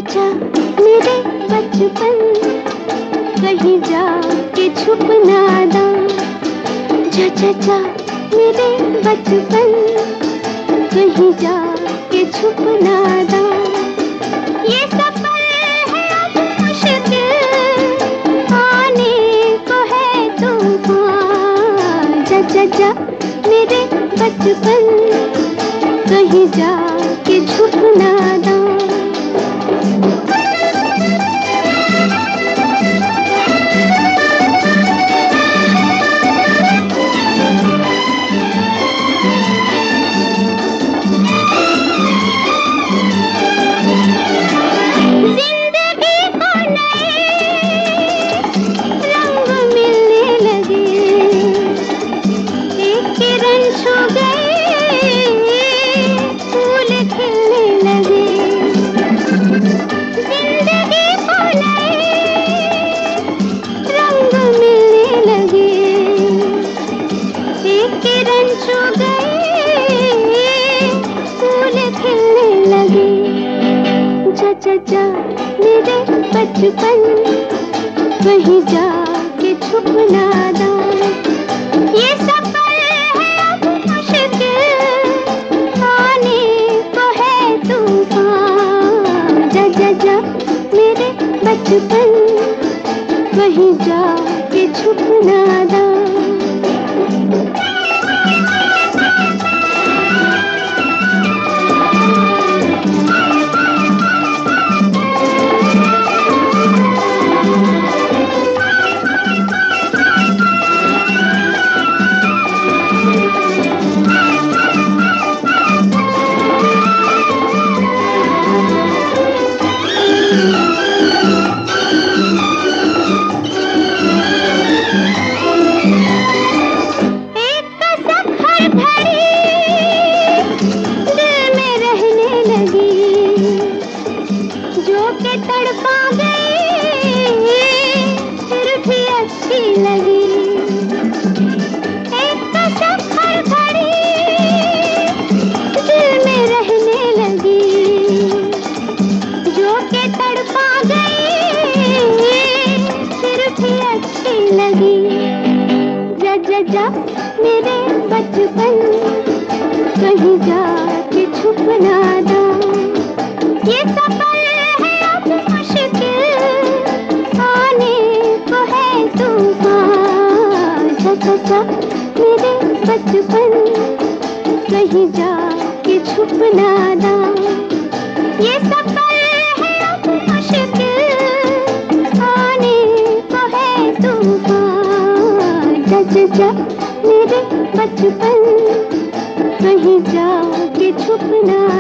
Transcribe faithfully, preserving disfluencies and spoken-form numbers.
जा मेरे बचपन, कहीं जा के छुप ना दा। जा जा जा मेरे बचपन, कहीं जा के छुप ना दा। ये सफर है अब मुश्किल, आने को है तूफान। जा जा जा मेरे बचपन, कहीं जा के छुप ना दा। जा जा मेरे बचपन, कहीं जा के छुप ना दा। ये सफर है अब मुश्किल, आने को है तूफान। जा जा जा मेरे बचपन, कहीं जा के छुप ना दा। तड़पा गई फिर भी अच्छी लगी, एक कसम हर घड़ी दिल में रहने लगी। जो के तड़पा गई फिर भी अच्छी लगी। जा जा जा मेरे बचपन, कहीं जा के छुप ना दा। ये सफर जा जा मेरे बचपन, कहीं जा के छुप ना दा। ये सफर है अब मुश्किल, आने को है तूफान। जा जा जा मेरे बचपन, कहीं जा के छुप ना